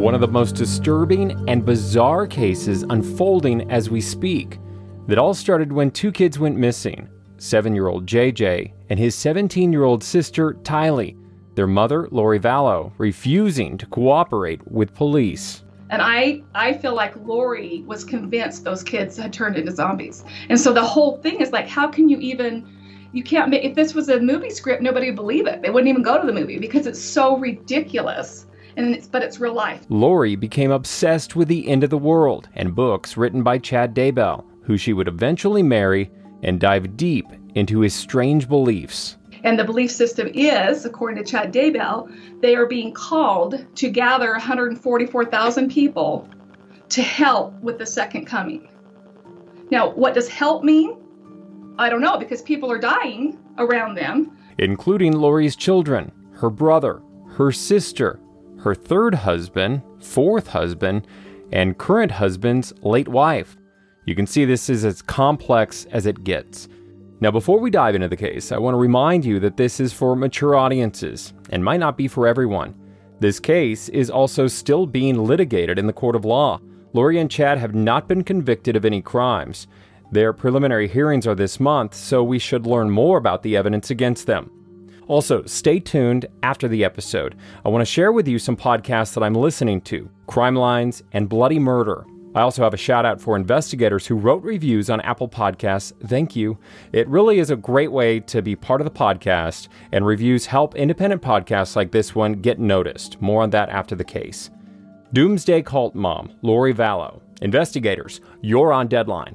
one of the most disturbing and bizarre cases unfolding as we speak. That all started when two kids went missing, 7-year-old JJ and his 17-year-old sister Tylee, their mother, Lori Vallow, refusing to cooperate with police. And I feel like Lori was convinced those kids had turned into zombies. And so the whole thing is like, how can you can't make, if this was a movie script, nobody would believe it. They wouldn't even go to the movie because it's so ridiculous. But it's real life. Lori became obsessed with the end of the world and books written by Chad Daybell, who she would eventually marry and dive deep into his strange beliefs. And the belief system is, according to Chad Daybell, they are being called to gather 144,000 people to help with the second coming. Now, what does help mean? I don't know, because people are dying around them. Including Lori's children, her brother, her sister, her third husband, fourth husband, and current husband's late wife. You can see this is as complex as it gets. Now, before we dive into the case, I want to remind you that this is for mature audiences and might not be for everyone. This case is also still being litigated in the court of law. Lori and Chad have not been convicted of any crimes. Their preliminary hearings are this month, so we should learn more about the evidence against them. Also, stay tuned after the episode. I want to share with you some podcasts that I'm listening to, Crime Lines and Bloody Murder. I also have a shout out for investigators who wrote reviews on Apple Podcasts. Thank you. It really is a great way to be part of the podcast, and reviews help independent podcasts like this one get noticed. More on that after the case. Doomsday Cult Mom, Lori Vallow. Investigators, you're on deadline.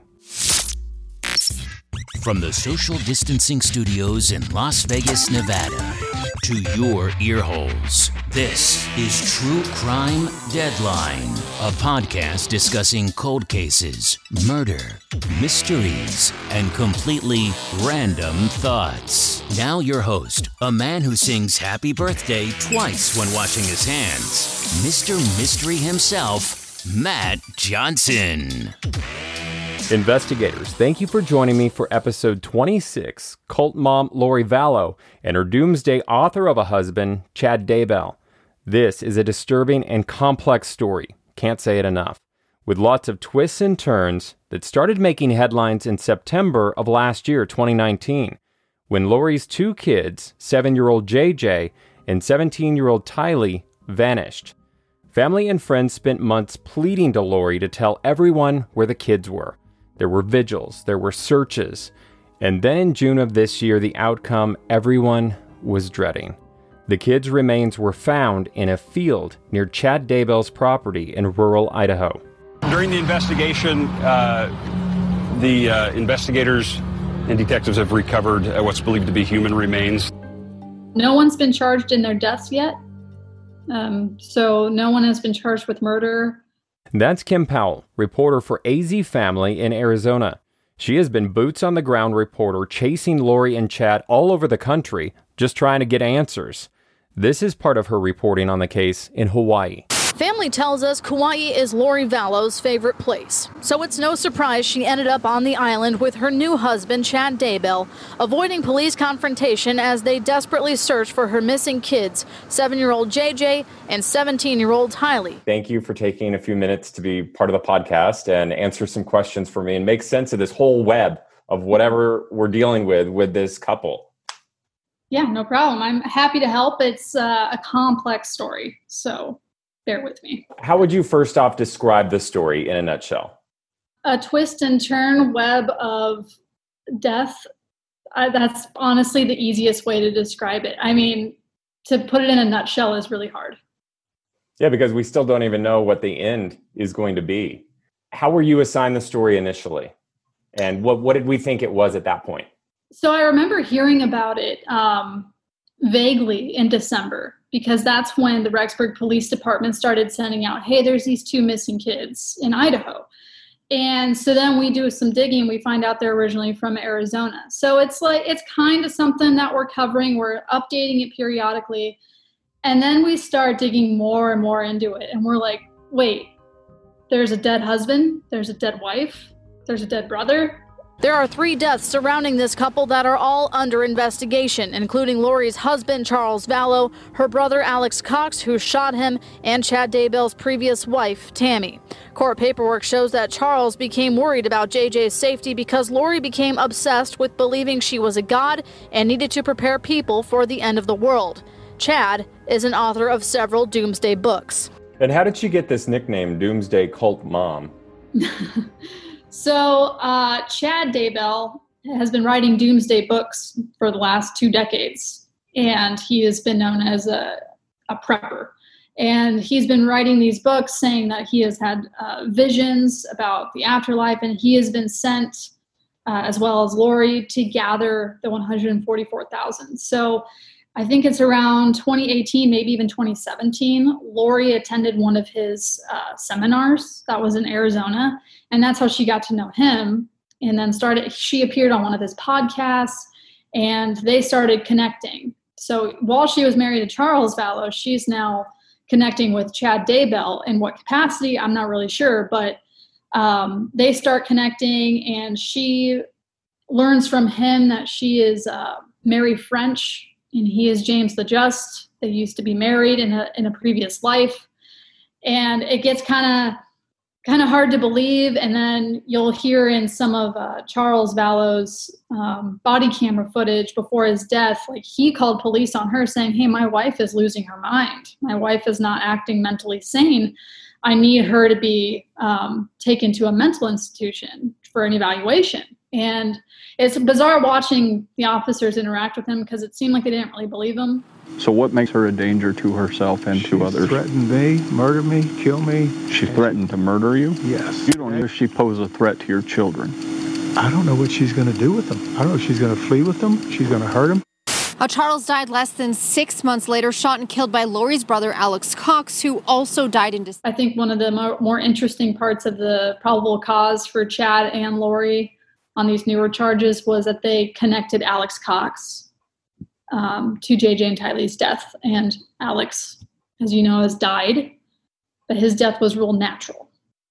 From the social distancing studios in Las Vegas, Nevada, to your ear holes, this is True Crime Deadline, a podcast discussing cold cases, murder, mysteries, and completely random thoughts. Now your host, a man who sings happy birthday twice when washing his hands, Mr. Mystery himself, Matt Johnson. Investigators, thank you for joining me for episode 26, Cult Mom Lori Vallow and her doomsday author of a husband, Chad Daybell. This is a disturbing and complex story, can't say it enough, with lots of twists and turns that started making headlines in September of last year, 2019, when Lori's two kids, 7-year-old JJ and 17-year-old Tylee, vanished. Family and friends spent months pleading to Lori to tell everyone where the kids were. There were vigils, there were searches, and then in June of this year, the outcome everyone was dreading. The kids' remains were found in a field near Chad Daybell's property in rural Idaho. During the investigation, the investigators and detectives have recovered what's believed to be human remains. No one's been charged in their deaths yet, so no one has been charged with murder. That's Kim Powell, reporter for AZ Family in Arizona. She has been boots-on-the-ground reporter chasing Lori and Chad all over the country, just trying to get answers. This is part of her reporting on the case in Hawaii. Family tells us Kauai is Lori Vallow's favorite place. So it's no surprise she ended up on the island with her new husband, Chad Daybell, avoiding police confrontation as they desperately search for her missing kids, 7-year-old JJ and 17-year-old Tylee. Thank you for taking a few minutes to be part of the podcast and answer some questions for me and make sense of this whole web of whatever we're dealing with this couple. Yeah, no problem. I'm happy to help. It's a complex story, so bear with me. How would you first off describe the story in a nutshell? A twist and turn web of death. That's honestly the easiest way to describe it. I mean, to put it in a nutshell is really hard. Yeah, because we still don't even know what the end is going to be. How were you assigned the story initially? And what did we think it was at that point? So I remember hearing about it vaguely in December, because that's when the Rexburg Police Department started sending out, hey, there's these two missing kids in Idaho. And so then we do some digging. We find out they're originally from Arizona. So it's kind of something that we're covering. We're updating it periodically. And then we start digging more and more into it. And we're like, wait, there's a dead husband. There's a dead wife. There's a dead brother. There are 3 deaths surrounding this couple that are all under investigation, including Lori's husband, Charles Vallow, her brother, Alex Cox, who shot him, and Chad Daybell's previous wife, Tammy. Court paperwork shows that Charles became worried about JJ's safety because Lori became obsessed with believing she was a god and needed to prepare people for the end of the world. Chad is an author of several doomsday books. And how did she get this nickname, Doomsday Cult Mom? So Chad Daybell has been writing doomsday books for the last 2 decades, and he has been known as a prepper. And he's been writing these books saying that he has had visions about the afterlife, and he has been sent, as well as Lori, to gather the 144,000. So I think it's around 2018, maybe even 2017, Lori attended one of his seminars that was in Arizona, and that's how she got to know him. And then she appeared on one of his podcasts, and they started connecting. So while she was married to Charles Vallow, she's now connecting with Chad Daybell. In what capacity, I'm not really sure, but they start connecting, and she learns from him that she is Mary French, and he is James the Just. They used to be married in a previous life. And it gets kind of hard to believe. And then you'll hear in some of Charles Vallow's body camera footage before his death, like he called police on her saying, hey, my wife is losing her mind. My wife is not acting mentally sane. I need her to be taken to a mental institution for an evaluation. And it's bizarre watching the officers interact with him because it seemed like they didn't really believe him. So what makes her a danger to herself and to others? She threatened me, murder me, kill me. She threatened to murder you? Yes. You don't know if she posed a threat to your children. I don't know what she's going to do with them. I don't know if she's going to flee with them. She's going to hurt them. Charles died less than 6 months later, shot and killed by Lori's brother, Alex Cox, who also died in December. I think one of the more interesting parts of the probable cause for Chad and Lori on these newer charges was that they connected Alex Cox to JJ and Tylee's death. And Alex, as you know, has died, but his death was ruled natural.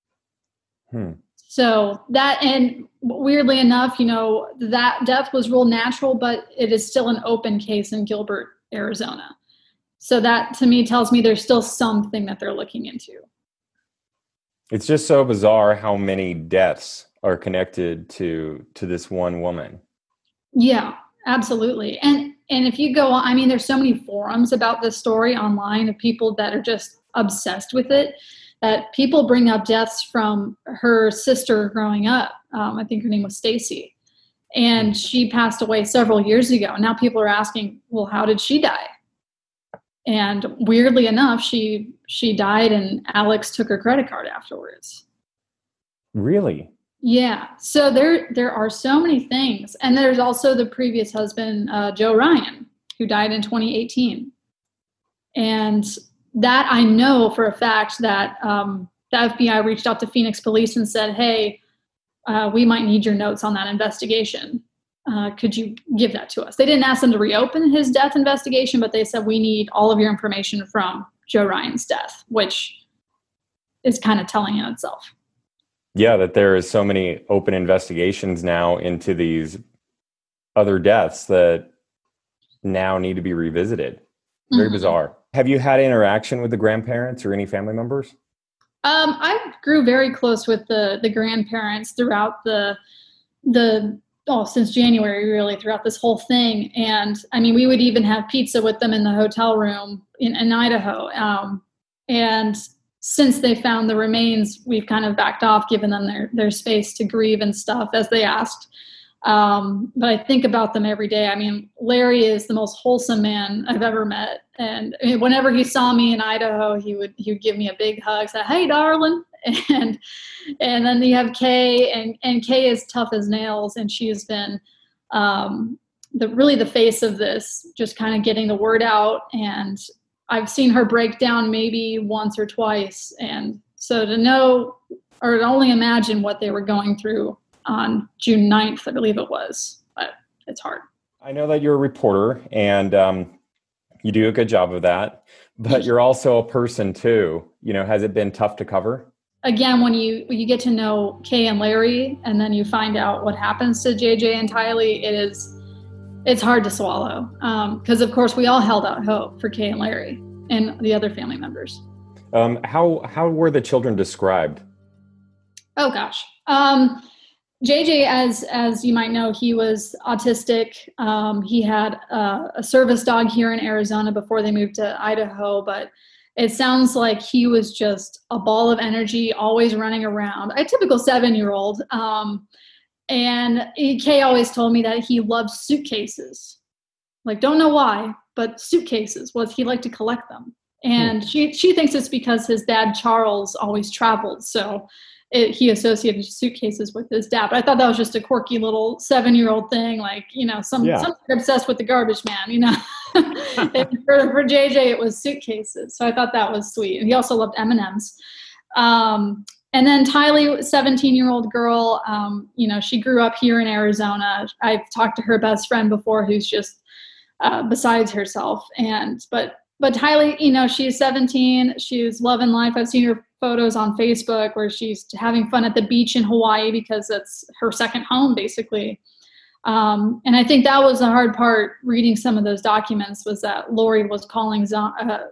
So that, and weirdly enough, that death was ruled natural, but it is still an open case in Gilbert, Arizona. So that to me tells me there's still something that they're looking into. It's just so bizarre how many deaths are connected to this one woman. Yeah, absolutely. And if you go on, I mean, there's so many forums about this story online of people that are just obsessed with it, that people bring up deaths from her sister growing up. I think her name was Stacy, and she passed away several years ago. Now people are asking, well, how did she die? And weirdly enough, she died and Alex took her credit card afterwards. Really? Yeah. So there are so many things. And there's also the previous husband, Joe Ryan, who died in 2018. And that I know for a fact that the FBI reached out to Phoenix police and said, hey, we might need your notes on that investigation. Could you give that to us? They didn't ask them to reopen his death investigation, but they said, we need all of your information from Joe Ryan's death, which is kind of telling in itself. Yeah, that there is so many open investigations now into these other deaths that now need to be revisited. Very bizarre. Have you had interaction with the grandparents or any family members? I grew very close with the grandparents throughout since January, really, throughout this whole thing. And I mean, we would even have pizza with them in the hotel room in Idaho. And since they found the remains, we've kind of backed off, given them their space to grieve and stuff as they asked. But I think about them every day. I mean, Larry is the most wholesome man I've ever met. And whenever he saw me in Idaho, he would give me a big hug, say, hey, darling. And then you have Kay, and Kay is tough as nails. And she has been the face of this, just kind of getting the word out. And I've seen her break down maybe once or twice. And so to know or to only imagine what they were going through on June 9th, I believe it was, but it's hard. I know that you're a reporter and you do a good job of that, but you're also a person too. Has it been tough to cover? again, when you get to know Kay and Larry, and then you find out what happens to JJ and Tylee, it's hard to swallow. Because of course we all held out hope for Kay and Larry and the other family members. How were the children described? Oh gosh. JJ, as you might know, he was autistic. He had a service dog here in Arizona before they moved to Idaho, but it sounds like he was just a ball of energy, always running around. A typical 7-year-old. And Kay always told me that he loved suitcases. Like, don't know why, but suitcases, he liked to collect them. And she thinks it's because his dad, Charles, always traveled. So he associated suitcases with his dad. But I thought that was just a quirky little 7-year-old thing. Like, some obsessed with the garbage man, And for JJ, it was suitcases. So I thought that was sweet. And he also loved M&Ms. And then Tylee, 17-year-old girl, she grew up here in Arizona. I've talked to her best friend before who's just besides herself. But Tylee, she's 17. She's loving life. I've seen her photos on Facebook where she's having fun at the beach in Hawaii because it's her second home, basically. And I think that was the hard part reading some of those documents, was that Lori was calling Tylee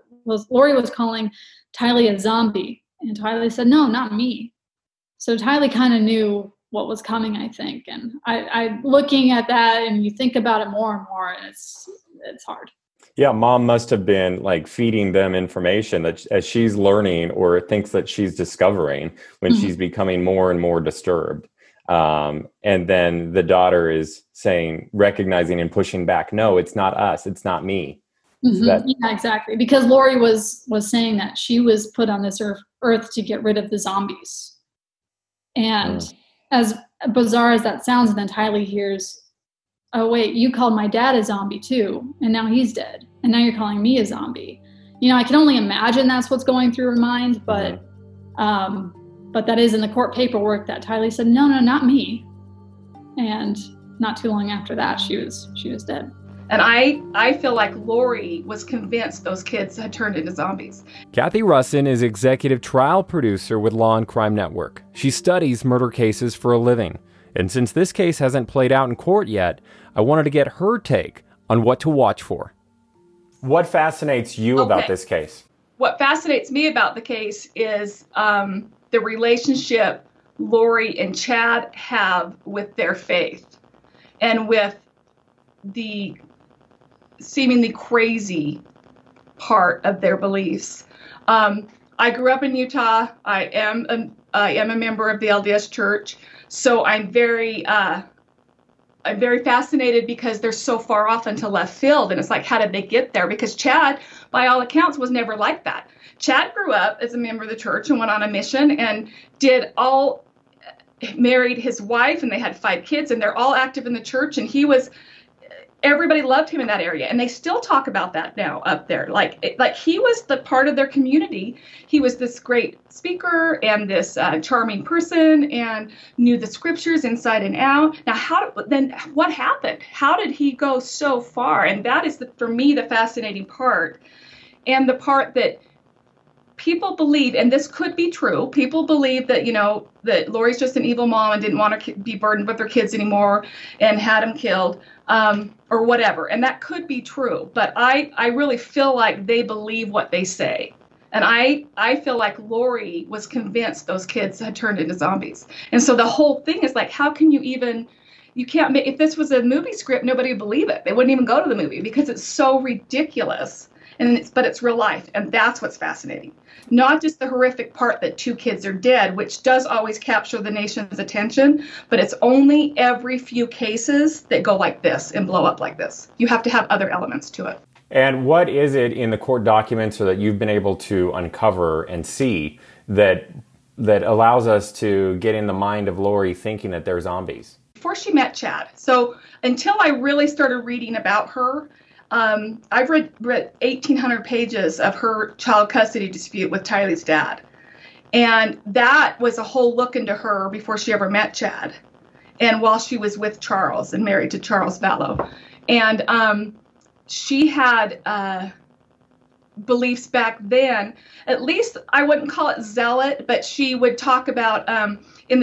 a zombie. And Tylee said, no, not me. So Tylee kind of knew what was coming, I think. And I looking at that, and you think about it more and more, and it's hard. Yeah, mom must have been like feeding them information that as she's learning or thinks that she's discovering when she's becoming more and more disturbed. And then the daughter is recognizing and pushing back, no, it's not us, it's not me. Yeah, exactly. Because Lori was saying that she was put on this earth to get rid of the zombies. And as bizarre as that sounds, then Tylee hears, oh, wait, you called my dad a zombie too, and now he's dead. And now you're calling me a zombie. I can only imagine that's what's going through her mind, but that is in the court paperwork that Tylee said, no, not me. And not too long after that, she was dead. And I feel like Lori was convinced those kids had turned into zombies. Kathy Russin is executive trial producer with Law and Crime Network. She studies murder cases for a living. And since this case hasn't played out in court yet, I wanted to get her take on what to watch for. What fascinates you about this case? What fascinates me about the case is the relationship Lori and Chad have with their faith and with the seemingly crazy part of their beliefs. I grew up in Utah. I am a member of the LDS Church, so I'm very fascinated because they're so far off into left field, and it's like, how did they get there? Because Chad, by all accounts, was never like that. Chad grew up as a member of the church and went on a mission and married his wife, and they had 5 kids, and they're all active in the church, and everybody loved him in that area, and they still talk about that now up there. Like he was the part of their community. He was this great speaker and this charming person, and knew the scriptures inside and out. Now, what happened? How did he go so far? And that is, for me, the fascinating part, and the part that people believe, and this could be true. People believe that that Lori's just an evil mom and didn't want to be burdened with her kids anymore, and had them killed. Or whatever. And that could be true, but I really feel like they believe what they say. And I feel like Lori was convinced those kids had turned into zombies. And so the whole thing is like, how can you can't make, if this was a movie script, nobody would believe it. They wouldn't even go to the movie because it's so ridiculous. But it's real life. And that's what's fascinating. Not just the horrific part that 2 kids are dead, which does always capture the nation's attention, but it's only every few cases that go like this and blow up like this. You have to have other elements to it. And what is it in the court documents or that you've been able to uncover and see that allows us to get in the mind of Lori thinking that they're zombies? Before she met Chad. So until I really started reading about her, I've read 1,800 pages of her child custody dispute with Tylee's dad. And that was a whole look into her before she ever met Chad. And while she was with Charles and married to Charles Vallow. And she had beliefs back then. At least I wouldn't call it zealot, but she would talk about in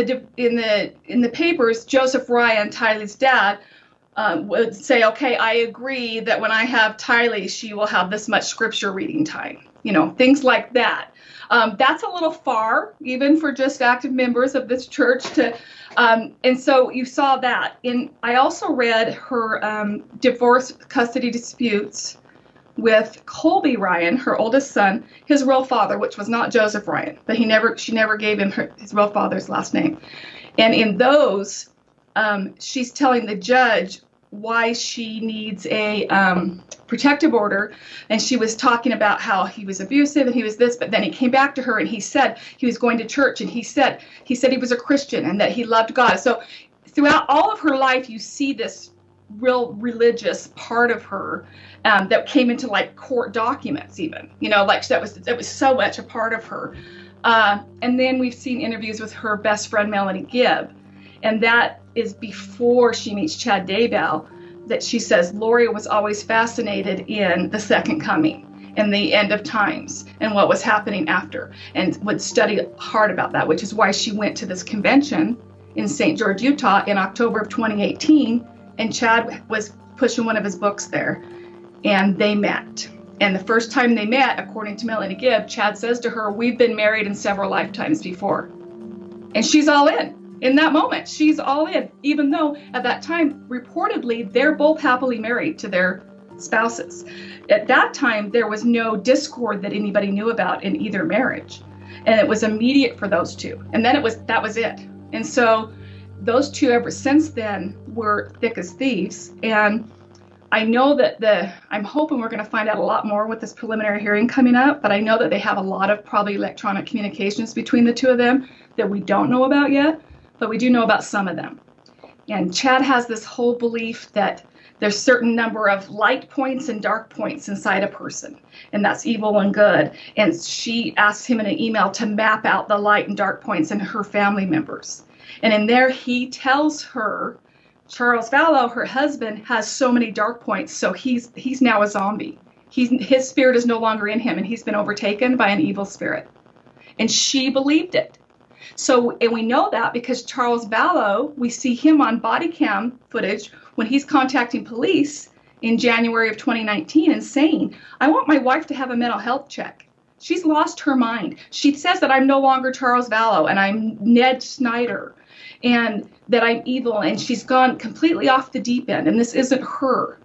the papers, Joseph Ryan, Tylee's dad, would say, okay, I agree that when I have Tylee, she will have this much scripture reading time. Things like that. That's a little far, even for just active members of this church to, and so you saw that. I also read her divorce custody disputes with Colby Ryan, her oldest son, his real father, which was not Joseph Ryan, but she never gave him his real father's last name. And in those, she's telling the judge why she needs a protective order, and she was talking about how he was abusive and he was this, but then he came back to her and he said he was going to church, and he said he was a Christian and that he loved God. So throughout all of her life, you see this real religious part of her that came into like court documents, even like that was so much a part of her. And then we've seen interviews with her best friend Melanie Gibb, and that is before she meets Chad Daybell, that she says Lori was always fascinated in the second coming and the end of times and what was happening after, and would study hard about that, which is why she went to this convention in St. George, Utah in October of 2018, and Chad was pushing one of his books there, and they met. And the first time they met, according to Melanie Gibb, Chad says to her, we've been married in several lifetimes before. And she's all in. In that moment, she's all in, even though at that time, reportedly, they're both happily married to their spouses. At that time, there was no discord that anybody knew about in either marriage. And it was immediate for those two. And then that was it. And so those two ever since then were thick as thieves. And I know that I'm hoping we're going to find out a lot more with this preliminary hearing coming up, but I know that they have a lot of probably electronic communications between the two of them that we don't know about yet. But we do know about some of them. And Chad has this whole belief that there's a certain number of light points and dark points inside a person, and that's evil and good. And she asks him in an email to map out the light and dark points in her family members. And in there, he tells her, Charles Vallow, her husband, has so many dark points, so he's now a zombie. His spirit is no longer in him, and he's been overtaken by an evil spirit. And she believed it. So, and we know that because Charles Vallow, we see him on body cam footage when he's contacting police in January of 2019 and saying, I want my wife to have a mental health check. She's lost her mind. She says that I'm no longer Charles Vallow and I'm Ned Snyder and that I'm evil, and she's gone completely off the deep end, and this isn't her.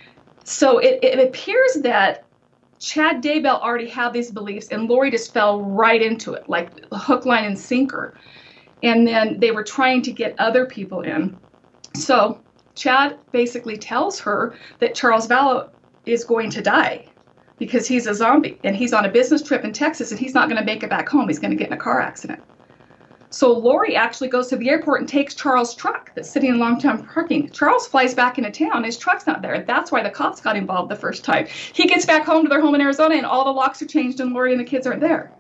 So it appears that Chad Daybell already had these beliefs, and Lori just fell right into it, like hook, line, and sinker. And then they were trying to get other people in. So Chad basically tells her that Charles Vallow is going to die because he's a zombie, and he's on a business trip in Texas, and he's not going to make it back home. He's going to get in a car accident. So Lori actually goes to the airport and takes Charles' truck that's sitting in long-term parking. Charles flies back into town. His truck's not there. That's why the cops got involved the first time. He gets back home to their home in Arizona, and all the locks are changed, and Lori and the kids aren't there.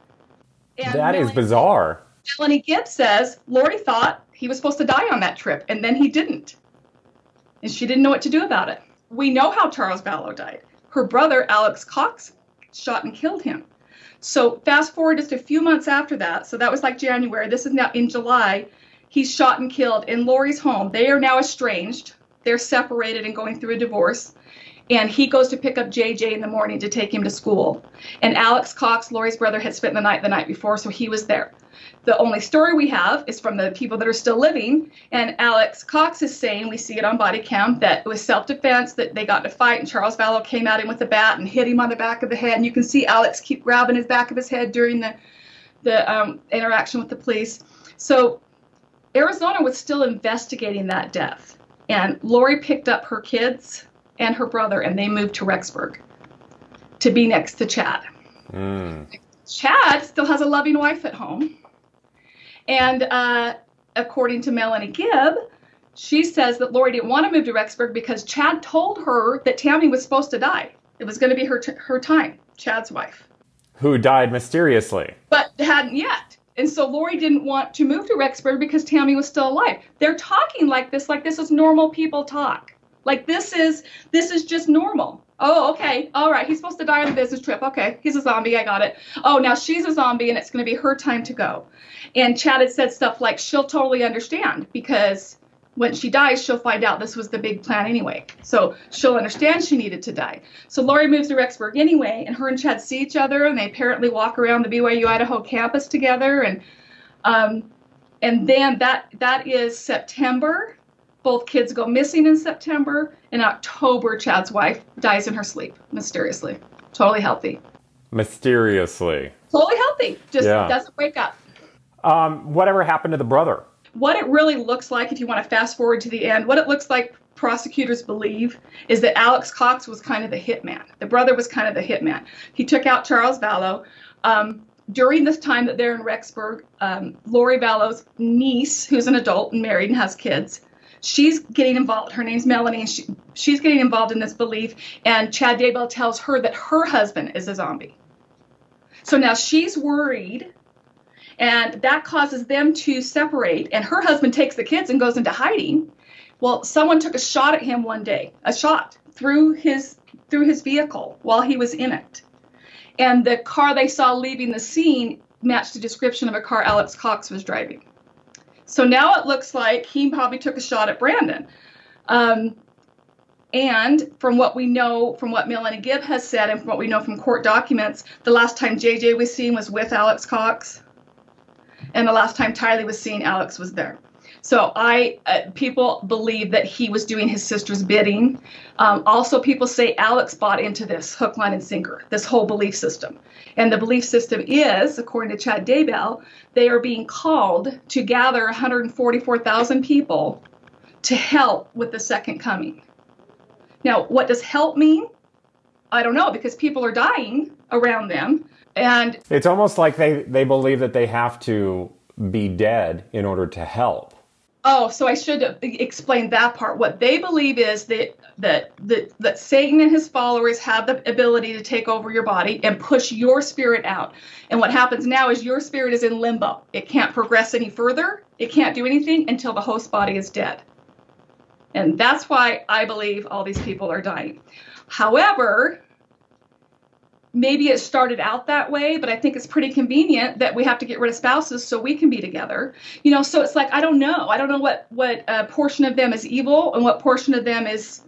And that is bizarre. Melanie Gibb says Lori thought he was supposed to die on that trip, and then he didn't. And she didn't know what to do about it. We know how Charles Vallow died. Her brother, Alex Cox, shot and killed him. So fast forward just a few months after that, so that was like January, this is now in July, he's shot and killed in Lori's home. They are now estranged. They're separated and going through a divorce. And he goes to pick up JJ in the morning to take him to school. And Alex Cox, Lori's brother, had spent the night before, so he was there. The only story we have is from the people that are still living, and Alex Cox is saying, we see it on body cam, that it was self-defense, that they got in a fight, and Charles Vallow came at him with a bat and hit him on the back of the head. And you can see Alex keep grabbing his back of his head during the interaction with the police. So Arizona was still investigating that death, and Lori picked up her kids and her brother, and they moved to Rexburg to be next to Chad. Chad still has a loving wife at home. And according to Melanie Gibb, she says that Lori didn't want to move to Rexburg because Chad told her that Tammy was supposed to die. It was going to be her time, Chad's wife. Who died mysteriously. But hadn't yet. And so Lori didn't want to move to Rexburg because Tammy was still alive. They're talking like this is normal people talk. Like this is just normal. Oh, okay. All right. He's supposed to die on a business trip. Okay. He's a zombie. I got it. Oh, now she's a zombie and it's going to be her time to go. And Chad had said stuff like she'll totally understand because when she dies, she'll find out this was the big plan anyway. So she'll understand she needed to die. So Lori moves to Rexburg anyway, and her and Chad see each other, and they apparently walk around the BYU Idaho campus together. And then that is September. Both kids go missing in September. In October, Chad's wife dies in her sleep, mysteriously. Totally healthy. Mysteriously. Totally healthy. Just doesn't wake up. Whatever happened to the brother? What it really looks like, if you want to fast forward to the end, what it looks like prosecutors believe is that Alex Cox was kind of the hitman. The brother was kind of the hitman. He took out Charles Vallow. During this time that they're in Rexburg, Lori Vallow's niece, who's an adult and married and has kids, she's getting involved. Her name's Melanie, and she's getting involved in this belief. And Chad Daybell tells her that her husband is a zombie. So now she's worried, and that causes them to separate. And her husband takes the kids and goes into hiding. Well, someone took a shot at him one day, a shot through his vehicle while he was in it. And the car they saw leaving the scene matched the description of a car Alex Cox was driving. So now it looks like he probably took a shot at Brandon. And from what we know, from what Melanie Gibb has said, and from what we know from court documents, the last time JJ was seen was with Alex Cox. And the last time Tylee was seen, Alex was there. So people believe that he was doing his sister's bidding. Also, people say Alex bought into this hook, line, and sinker, this whole belief system. And the belief system is, according to Chad Daybell, they are being called to gather 144,000 people to help with the second coming. Now, what does help mean? I don't know, because people are dying around them. And it's almost like they believe that they have to be dead in order to help. Oh, so I should explain that part. What they believe is that Satan and his followers have the ability to take over your body and push your spirit out. And what happens now is your spirit is in limbo. It can't progress any further. It can't do anything until the host body is dead. And that's why I believe all these people are dying. However, maybe it started out that way, but I think it's pretty convenient that we have to get rid of spouses so we can be together. You know, so it's like, I don't know. I don't know what portion of them is evil and what portion of them is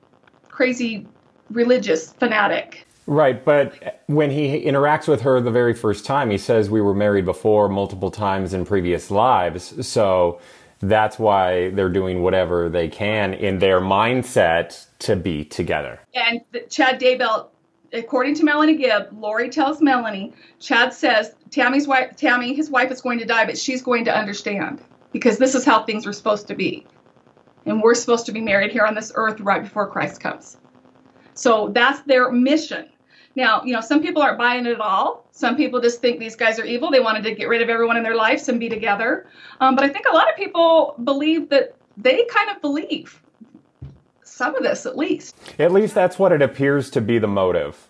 crazy religious fanatic. Right, but when he interacts with her the very first time, he says we were married before multiple times in previous lives. So that's why they're doing whatever they can in their mindset to be together. And Chad Daybell, according to Melanie Gibb, Lori tells Melanie, Chad says Tammy, his wife, is going to die, but she's going to understand because this is how things are supposed to be. And we're supposed to be married here on this earth right before Christ comes. So that's their mission. Now, you know, some people aren't buying it at all. Some people just think these guys are evil. They wanted to get rid of everyone in their lives and be together. But I think a lot of people believe that they kind of believe some of this, at least. At least that's what it appears to be the motive.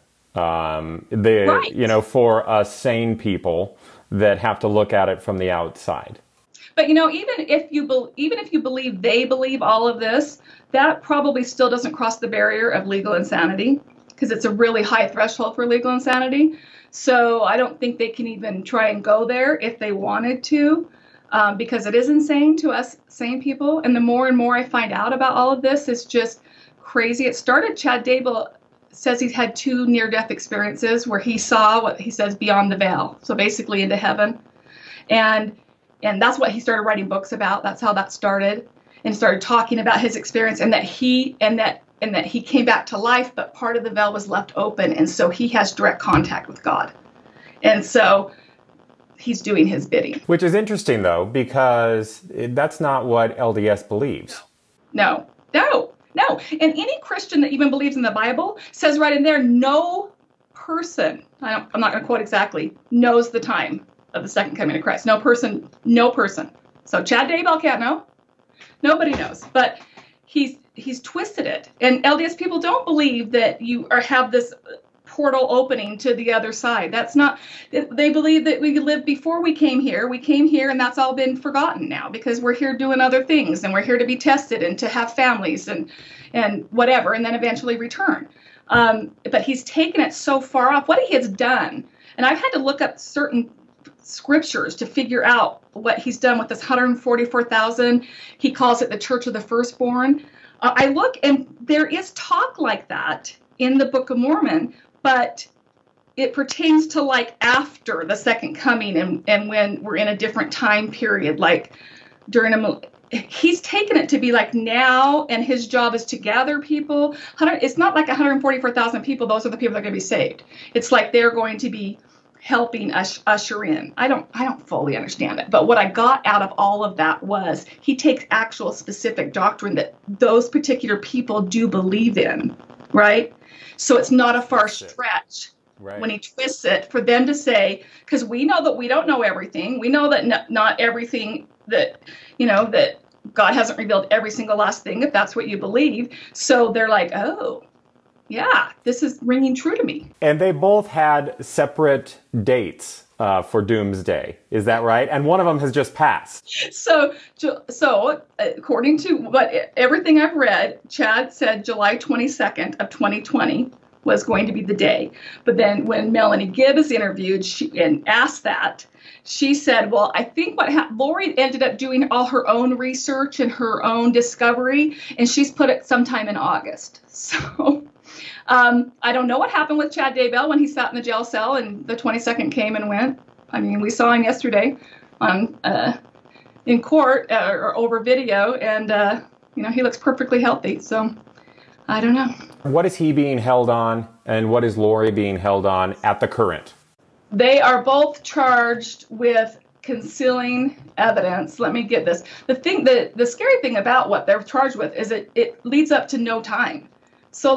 Right. You know, for us sane people that have to look at it from the outside. But you know, even if you believe they believe all of this, that probably still doesn't cross the barrier of legal insanity because it's a really high threshold for legal insanity. So I don't think they can even try and go there if they wanted to. Because it is insane to us sane people. And the more and more I find out about all of this, it's just crazy. It started, Chad Daybell says he's had 2 near-death experiences where he saw what he says beyond the veil. So basically into heaven. And that's what he started writing books about. That's how that started. And started talking about his experience and that he came back to life, but part of the veil was left open. And so he has direct contact with God. And so he's doing his bidding. Which is interesting, though, because that's not what LDS believes. No. And any Christian that even believes in the Bible says right in there, no person, I'm not going to quote exactly, knows the time of the second coming of Christ. No person. So Chad Daybell can't know. Nobody knows. But he's twisted it. And LDS people don't believe that you have this portal opening to the other side. That's not, they believe that we lived before we came here. We came here and that's all been forgotten now because we're here doing other things and we're here to be tested and to have families and whatever, and then eventually return. But he's taken it so far off. What he has done, and I've had to look up certain scriptures to figure out what he's done with this 144,000. He calls it the Church of the Firstborn. I look, and there is talk like that in the Book of Mormon, but it pertains to like after the second coming and when we're in a different time period, like during he's taken it to be like now, and his job is to gather people. It's not like 144,000 people. Those are the people that are going to be saved. It's like they're going to be helping usher in. I don't fully understand it. But what I got out of all of that was he takes actual specific doctrine that those particular people do believe in, right? So it's not a far stretch when he twists it for them to say, because we know that we don't know everything. We know that not everything that, that God hasn't revealed every single last thing, if that's what you believe. So they're like, oh, yeah, this is ringing true to me. And they both had separate dates for Doomsday. Is that right? And one of them has just passed. So according to everything I've read, Chad said July 22nd of 2020 was going to be the day. But then when Melanie Gibb is interviewed and asked that, she said, well, I think Lori ended up doing all her own research and her own discovery, and she's put it sometime in August. So I don't know what happened with Chad Daybell when he sat in the jail cell and the 22nd came and went. I mean, we saw him yesterday on in court or over video, and he looks perfectly healthy. So I don't know. What is he being held on, and what is Lori being held on at the current? They are both charged with concealing evidence. Let me get this. The scary thing about what they're charged with is it leads up to no time. So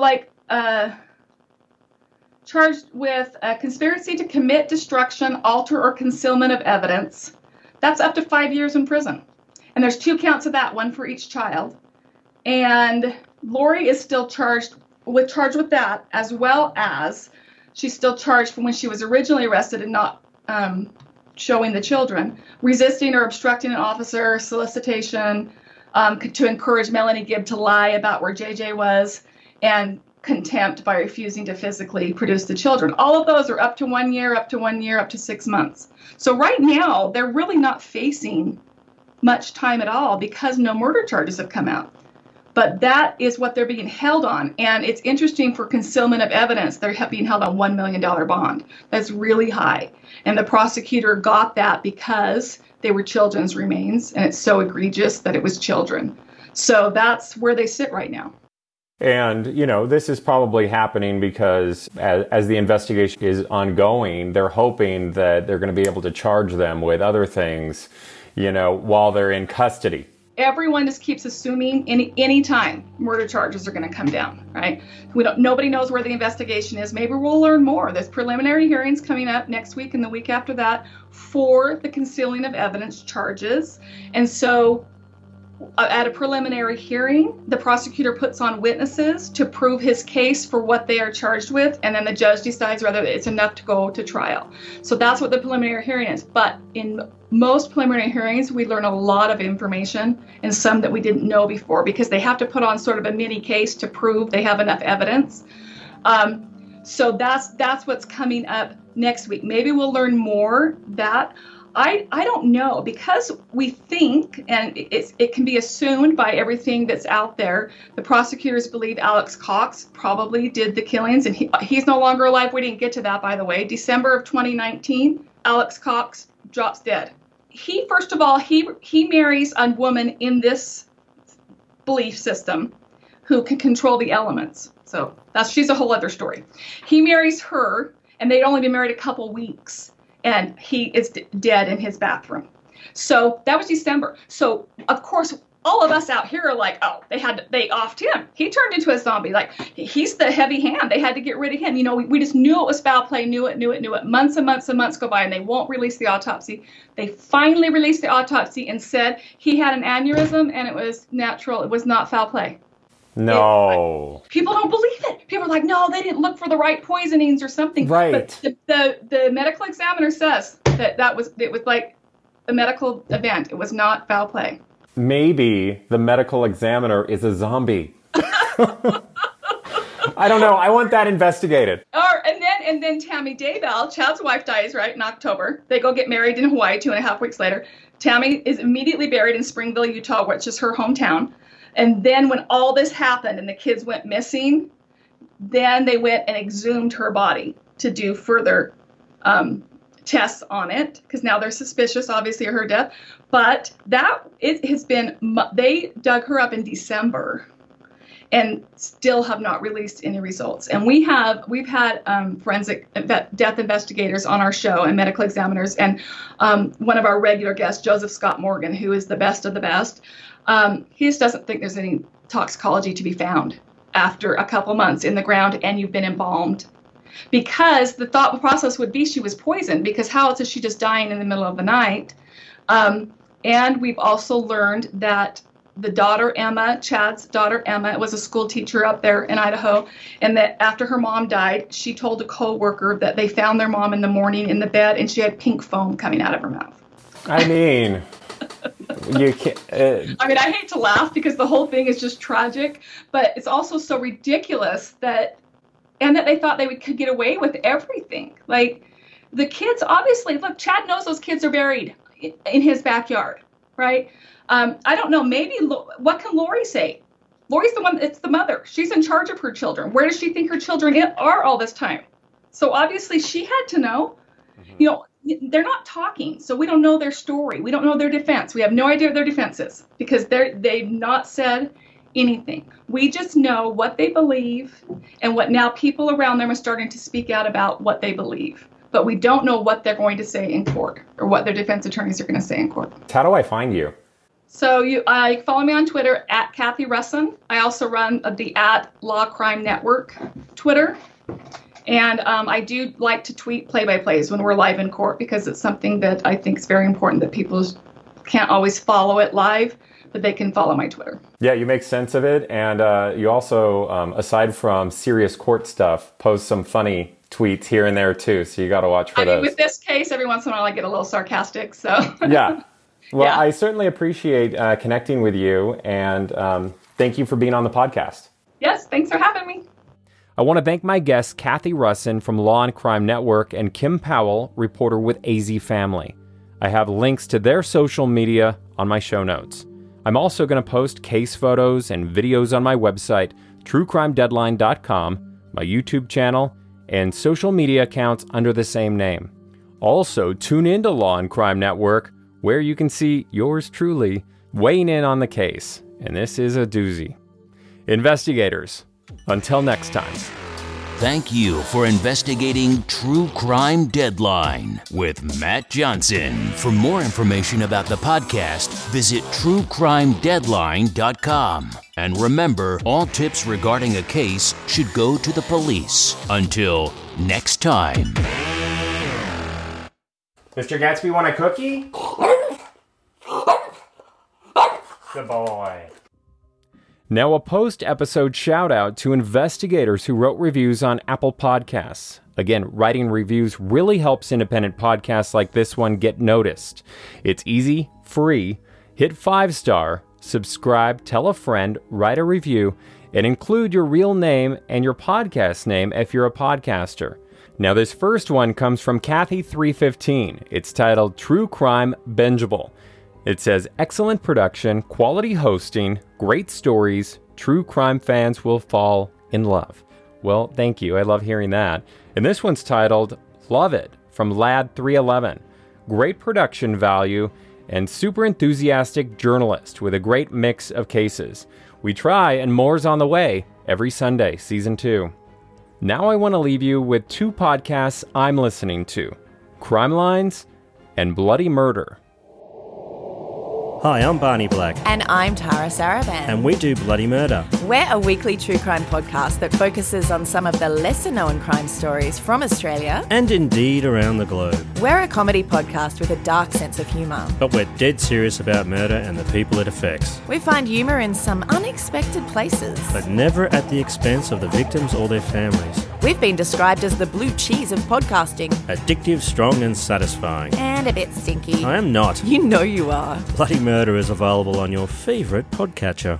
charged with a conspiracy to commit destruction, alter, or concealment of evidence. That's up to 5 years in prison. And there's 2 counts of that, one for each child. And Lori is still charged with that, as well as she's still charged from when she was originally arrested and not showing the children, resisting or obstructing an officer, solicitation to encourage Melanie Gibb to lie about where JJ was, and contempt by refusing to physically produce the children. All of those are up to 1 year, up to 6 months. So right now, they're really not facing much time at all because no murder charges have come out. But that is what they're being held on. And it's interesting, for concealment of evidence, they're being held on $1 million bond. That's really high. And the prosecutor got that because they were children's remains, and it's so egregious that it was children. So that's where they sit right now. And, this is probably happening because as the investigation is ongoing, they're hoping that they're going to be able to charge them with other things, while they're in custody. Everyone just keeps assuming any time murder charges are going to come down, right? Nobody knows where the investigation is. Maybe we'll learn more. There's preliminary hearings coming up next week and the week after that for the concealing of evidence charges. And so at a preliminary hearing, the prosecutor puts on witnesses to prove his case for what they are charged with, and then the judge decides whether it's enough to go to trial. So that's what the preliminary hearing is. But in most preliminary hearings, we learn a lot of information, and some that we didn't know before, because they have to put on sort of a mini case to prove they have enough evidence. So that's what's coming up next week. Maybe we'll learn more that. I don't know, because we think, and it can be assumed by everything that's out there, the prosecutors believe Alex Cox probably did the killings, and he's no longer alive. We didn't get to that, by the way. December of 2019, Alex Cox drops dead. First of all, he marries a woman in this belief system who can control the elements. So she's a whole other story. He marries her, and they'd only been married a couple weeks. And he is dead in his bathroom. So that was December. So, of course, all of us out here are like, oh, they offed him. He turned into a zombie. Like, he's the heavy hand. They had to get rid of him. We just knew it was foul play, knew it. Months and months and months go by, and they won't release the autopsy. They finally released the autopsy and said he had an aneurysm, and it was natural. It was not foul play. No. People don't believe it. people are like, no, they didn't look for the right poisonings or something. Right. But the medical examiner says that it was like a medical event. It was not foul play. Maybe the medical examiner is a zombie. I don't know. I want that investigated. And then Tammy Daybell, Chad's wife, dies, right, in October. They go get married in Hawaii 2.5 weeks later. Tammy is immediately buried in Springville, Utah, which is her hometown. And then when all this happened and the kids went missing, then they went and exhumed her body to do further tests on it, because now they're suspicious, obviously, of her death. But they dug her up in December and still have not released any results. And we've had forensic death investigators on our show and medical examiners. And one of our regular guests, Joseph Scott Morgan, who is the best of the best, he just doesn't think there's any toxicology to be found after a couple months in the ground and you've been embalmed. Because the thought process would be she was poisoned, because how else is she just dying in the middle of the night? And we've also learned that the daughter, Emma, Chad's daughter, Emma, was a school teacher up there in Idaho, and that after her mom died, she told a co-worker that they found their mom in the morning in the bed, and she had pink foam coming out of her mouth. I mean, you can't... I hate to laugh because the whole thing is just tragic, but it's also so ridiculous that they thought they could get away with everything. Like, the kids, obviously, look, Chad knows those kids are buried in his backyard, right? I don't know, maybe, what can Lori say? Lori's the one, it's the mother. She's in charge of her children. Where does she think her children are all this time? So obviously she had to know. Mm-hmm. They're not talking, so we don't know their story. We don't know their defense. We have no idea what their defense is because they've not said anything. We just know what they believe and what now people around them are starting to speak out about what they believe. But we don't know what they're going to say in court or what their defense attorneys are going to say in court. How do I find you? So follow me on Twitter at Kathy Russin. I also run the @Law Crime Network Twitter. And I do like to tweet play-by-plays when we're live in court because it's something that I think is very important that people can't always follow it live, but they can follow my Twitter. Yeah, you make sense of it. And you also, aside from serious court stuff, post some funny tweets here and there too. So you got to watch for those. With this case, every once in a while I get a little sarcastic. So yeah. Well, yeah. I certainly appreciate connecting with you, and thank you for being on the podcast. Yes, thanks for having me. I want to thank my guests, Kathy Russin from Law and Crime Network and Kim Powell, reporter with AZ Family. I have links to their social media on my show notes. I'm also going to post case photos and videos on my website, truecrimedeadline.com, my YouTube channel, and social media accounts under the same name. Also, tune into Law and Crime Network, where you can see yours truly weighing in on the case. And this is a doozy. Investigators, until next time. Thank you for investigating True Crime Deadline with Matt Johnson. For more information about the podcast, visit truecrimedeadline.com. And remember, all tips regarding a case should go to the police. Until next time. Mr. Gatsby, want a cookie? Good boy. Now a post-episode shout-out to investigators who wrote reviews on Apple Podcasts. Again, writing reviews really helps independent podcasts like this one get noticed. It's easy, free. Hit 5-star, subscribe, tell a friend, write a review, and include your real name and your podcast name if you're a podcaster. Now this first one comes from Kathy315. It's titled True Crime Bingeable. It says, excellent production, quality hosting, great stories, true crime fans will fall in love. Well, thank you. I love hearing that. And this one's titled Love It from Lad311. Great production value and super enthusiastic journalist with a great mix of cases. We try and more's on the way every Sunday, season 2. Now I want to leave you with 2 podcasts I'm listening to, Crime Lines and Bloody Murder. Hi, I'm Barney Black. And I'm Tara Saraban. And we do Bloody Murder. We're a weekly true crime podcast that focuses on some of the lesser-known crime stories from Australia. And indeed around the globe. We're a comedy podcast with a dark sense of humour. But we're dead serious about murder and the people it affects. We find humour in some unexpected places. But never at the expense of the victims or their families. We've been described as the blue cheese of podcasting. Addictive, strong and satisfying. And a bit stinky. I am not. You know you are. Bloody Murder is available on your favourite podcatcher.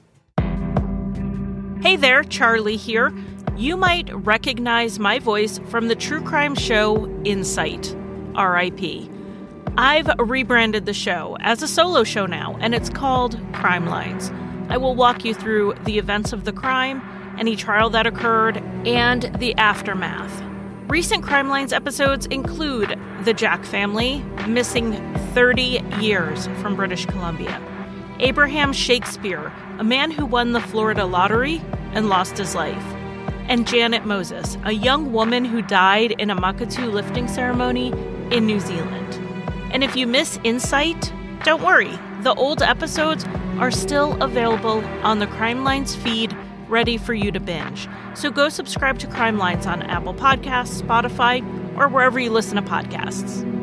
Hey there, Charlie here. You might recognize my voice from the true crime show Insight, R.I.P. I've rebranded the show as a solo show now, and it's called Crime Lines. I will walk you through the events of the crime, any trial that occurred, and the aftermath. Recent Crime Lines episodes include the Jack family, missing 30 years from British Columbia. Abraham Shakespeare, a man who won the Florida lottery and lost his life. And Janet Moses, a young woman who died in a Makatu lifting ceremony in New Zealand. And if you miss Insight, don't worry. The old episodes are still available on the Crime Lines feed, ready for you to binge. So go subscribe to Crime Lines on Apple Podcasts, Spotify, or wherever you listen to podcasts.